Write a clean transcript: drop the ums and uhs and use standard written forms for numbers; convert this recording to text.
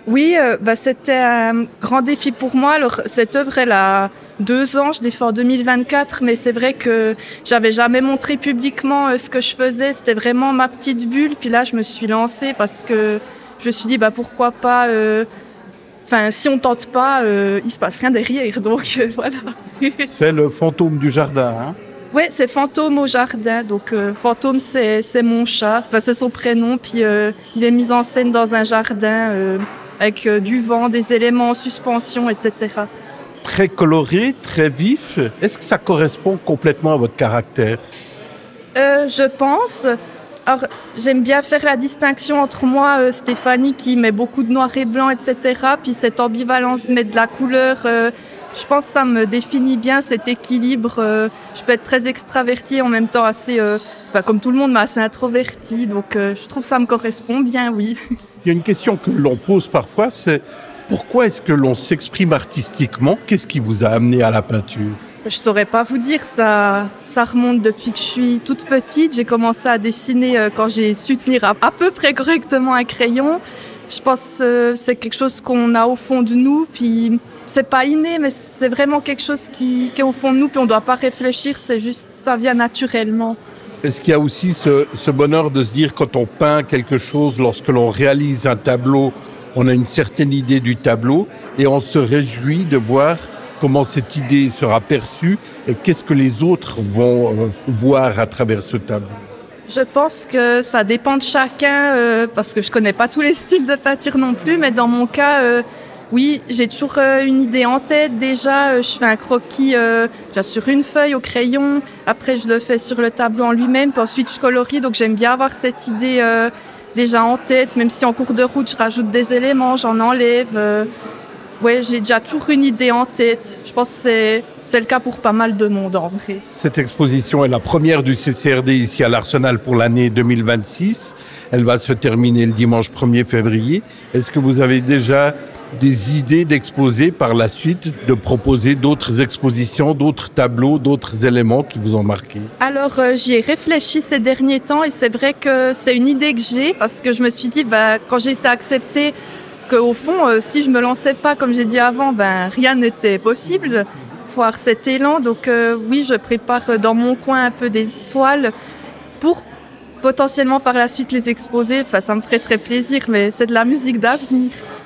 Oui, c'était un grand défi pour moi. Alors, cette œuvre, elle a 2 ans, je l'ai fait en 2024, mais c'est vrai que j'avais jamais montré publiquement ce que je faisais. C'était vraiment ma petite bulle. Puis là, je me suis lancée parce que je me suis dit, pourquoi pas. Si on tente pas, il se passe rien derrière. Donc voilà. C'est le fantôme du jardin, hein? Ouais, c'est Fantôme au jardin. Donc Fantôme, c'est mon chat. Enfin, c'est son prénom. Puis il est mis en scène dans un jardin avec du vent, des éléments en suspension, etc. Très coloré, très vif. Est-ce que ça correspond complètement à votre caractère? Je pense. Alors, j'aime bien faire la distinction entre moi, Stéphanie, qui met beaucoup de noir et blanc, etc. Puis cette ambivalence de mettre de la couleur, je pense que ça me définit bien, cet équilibre. Je peux être très extravertie, en même temps assez, comme tout le monde, mais assez introvertie. Donc, je trouve que ça me correspond bien, oui. Il y a une question que l'on pose parfois, c'est pourquoi est-ce que l'on s'exprime artistiquement? Qu'est-ce qui vous a amené à la peinture? Je saurais pas vous dire, ça remonte depuis que je suis toute petite. J'ai commencé à dessiner quand j'ai su tenir à peu près correctement un crayon. Je pense que c'est quelque chose qu'on a au fond de nous, puis c'est pas inné, mais c'est vraiment quelque chose qui est au fond de nous, puis on doit pas réfléchir, c'est juste, ça vient naturellement. Est-ce qu'il y a aussi ce bonheur de se dire quand on peint quelque chose, lorsque l'on réalise un tableau, on a une certaine idée du tableau et on se réjouit de voir comment cette idée sera perçue et qu'est-ce que les autres vont voir à travers ce tableau? Je pense que ça dépend de chacun, parce que je connais pas tous les styles de peinture non plus, mais dans mon cas, oui, j'ai toujours une idée en tête. Déjà, je fais un croquis déjà sur une feuille au crayon. Après, je le fais sur le tableau en lui-même. Puis ensuite, je colorie. Donc, j'aime bien avoir cette idée déjà en tête. Même si en cours de route, je rajoute des éléments, j'en enlève. Ouais, j'ai déjà toujours une idée en tête. Je pense que c'est le cas pour pas mal de monde, en vrai. Cette exposition est la première du CCRD ici à l'Arsenal pour l'année 2026. Elle va se terminer le dimanche 1er février. Est-ce que vous avez déjà des idées d'exposer par la suite, de proposer d'autres expositions, d'autres tableaux, d'autres éléments qui vous ont marqué? Alors, j'y ai réfléchi ces derniers temps et c'est vrai que c'est une idée que j'ai parce que je me suis dit, quand j'ai été acceptée, qu'au fond, si je me lançais pas, comme j'ai dit avant, rien n'était possible. Faut avoir cet élan. Donc oui, je prépare dans mon coin un peu des toiles pour potentiellement par la suite les exposer. Enfin, ça me ferait très plaisir, mais c'est de la musique d'avenir.